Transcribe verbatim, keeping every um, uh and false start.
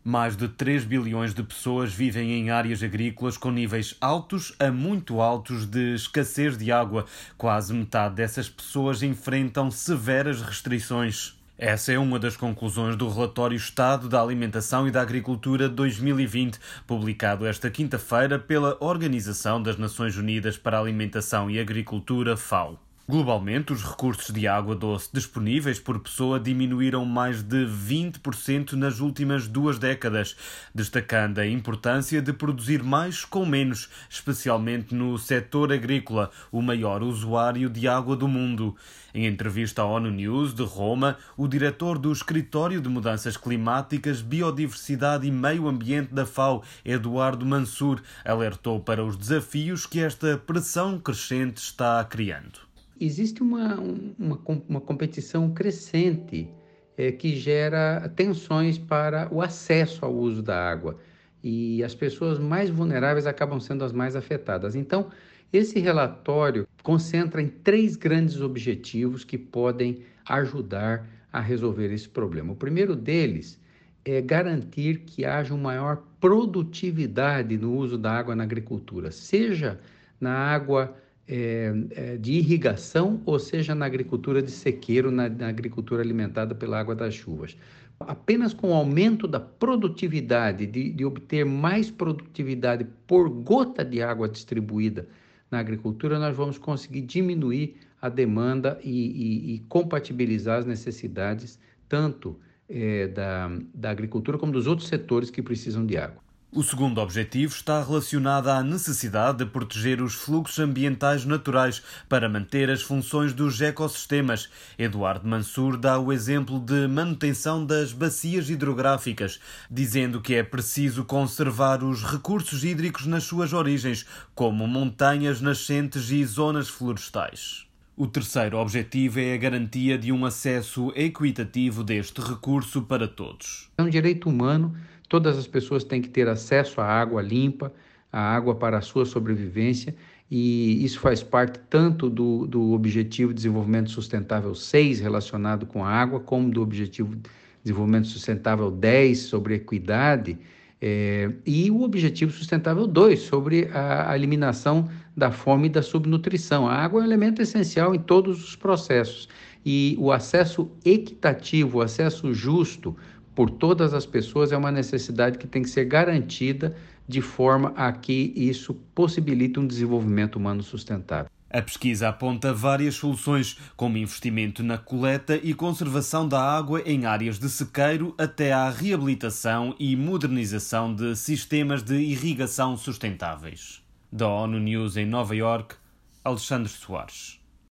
Mais de três bilhões de pessoas vivem em áreas agrícolas com níveis altos a muito altos de escassez de água. Quase metade dessas pessoas enfrentam severas restrições. Essa é uma das conclusões do relatório Estado da Alimentação e da Agricultura dois mil e vinte, publicado esta quinta-feira pela Organização das Nações Unidas para a Alimentação e Agricultura, FAO. Globalmente, os recursos de água doce disponíveis por pessoa diminuíram mais de vinte por cento nas últimas duas décadas, destacando a importância de produzir mais com menos, especialmente no setor agrícola, o maior usuário de água do mundo. Em entrevista à ONU News de Roma, o diretor do Escritório de Mudanças Climáticas, Biodiversidade e Meio Ambiente da FAO, Eduardo Mansur, alertou para os desafios que esta pressão crescente está criando. Existe uma, uma, uma competição crescente é, que gera tensões para o acesso ao uso da água e as pessoas mais vulneráveis acabam sendo as mais afetadas. Então, esse relatório concentra em três grandes objetivos que podem ajudar a resolver esse problema. O primeiro deles é garantir que haja uma maior produtividade no uso da água na agricultura, seja na água É, é, de irrigação, ou seja, na agricultura de sequeiro, na, na agricultura alimentada pela água das chuvas. Apenas com o aumento da produtividade, de, de obter mais produtividade por gota de água distribuída na agricultura, nós vamos conseguir diminuir a demanda e, e, e compatibilizar as necessidades tanto é, da, da agricultura como dos outros setores que precisam de água. O segundo objetivo está relacionado à necessidade de proteger os fluxos ambientais naturais para manter as funções dos ecossistemas. Eduardo Mansur dá o exemplo de manutenção das bacias hidrográficas, dizendo que é preciso conservar os recursos hídricos nas suas origens, como montanhas, nascentes e zonas florestais. O terceiro objetivo é a garantia de um acesso equitativo deste recurso para todos. É um direito humano. Todas as pessoas têm que ter acesso à água limpa, à água para a sua sobrevivência, e isso faz parte tanto do, do Objetivo de Desenvolvimento Sustentável seis, relacionado com a água, como do Objetivo de Desenvolvimento Sustentável dez, sobre equidade, é, e o Objetivo Sustentável dois, sobre a, a eliminação da fome e da subnutrição. A água é um elemento essencial em todos os processos, e o acesso equitativo, o acesso justo, por todas as pessoas é uma necessidade que tem que ser garantida de forma a que isso possibilite um desenvolvimento humano sustentável. A pesquisa aponta várias soluções, como investimento na coleta e conservação da água em áreas de sequeiro até à reabilitação e modernização de sistemas de irrigação sustentáveis. Da ONU News em Nova Iorque, Alexandre Soares.